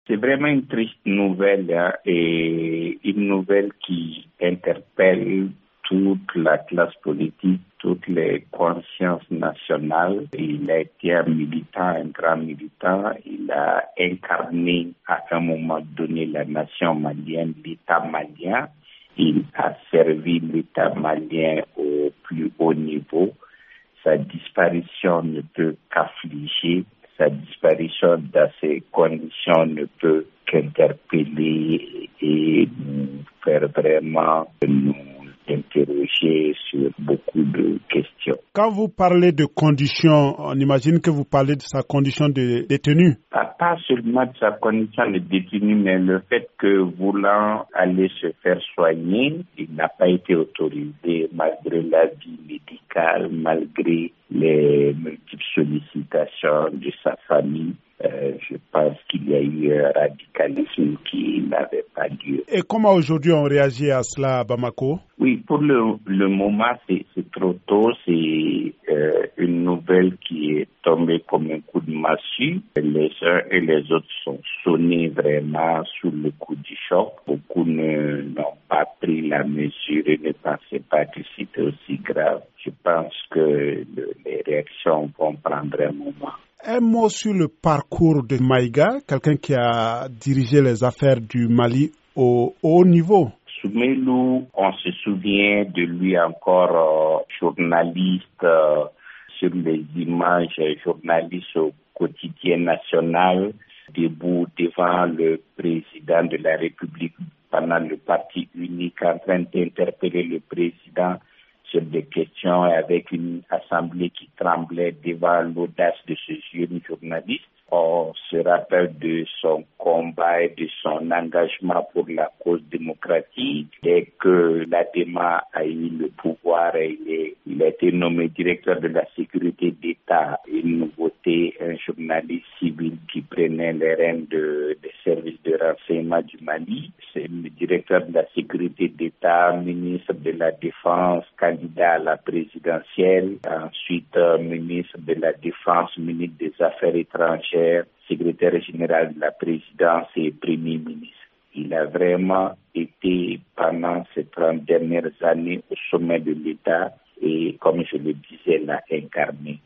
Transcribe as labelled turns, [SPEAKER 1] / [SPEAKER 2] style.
[SPEAKER 1] C'est vraiment une triste nouvelle, hein, et une nouvelle qui interpelle toute la classe politique, toutes les consciences nationales. Il a été un militant, un grand militant. Il a incarné à un moment donné la nation malienne, l'État malien. Il a servi l'État malien au plus haut niveau. Sa disparition ne peut qu'affliger. Sa disparition dans ces conditions ne peut qu'interpeller et nous faire vraiment nous interroger sur beaucoup de questions.
[SPEAKER 2] Quand vous parlez de conditions, on imagine que vous parlez de sa condition de détenu.
[SPEAKER 1] Pas seulement de sa condition de détenu, mais le fait que voulant aller se faire soigner, il n'a pas été autorisé malgré l'avis médical, malgré les multiples sollicitations de sa famille. Je pense qu'il y a eu un radicalisme qui n'avait pas lieu.
[SPEAKER 2] Et comment aujourd'hui on réagit à cela à Bamako?
[SPEAKER 1] Oui, pour le moment, c'est trop tôt. C'est une nouvelle qui est tombée comme un coup de massue. Les uns et les autres sont sonnés vraiment sous le coup du choc. Beaucoup n'ont pas pris la mesure et ne pensaient pas que c'était aussi grave. Je pense que les réactions vont prendre un moment.
[SPEAKER 2] Un mot sur le parcours de Maïga, quelqu'un qui a dirigé les affaires du Mali au haut niveau.
[SPEAKER 1] Soumaïlou, on se souvient de lui encore journaliste sur les images, journaliste au quotidien national, debout devant le président de la République pendant le parti unique, en train d'interpeller le président sur des questions avec une assemblée qui tremblait devant l'audace de ce jeune journaliste. On se rappelle de son combat et de son engagement pour la cause démocratique. Dès que l'ADEMA a eu le pouvoir, il a été nommé directeur de la sécurité d'État. Une nouveauté, un journaliste civil qui prenait les rênes des services de renseignement du Mali. C'est le directeur de la sécurité d'État, ministre de la Défense, candidat à la présidentielle. Ensuite, ministre de la Défense, ministre des Affaires étrangères, secrétaire général de la présidence et premier ministre. Il a vraiment été pendant ces 30 dernières années au sommet de l'État et, comme je le disais, l'a incarné.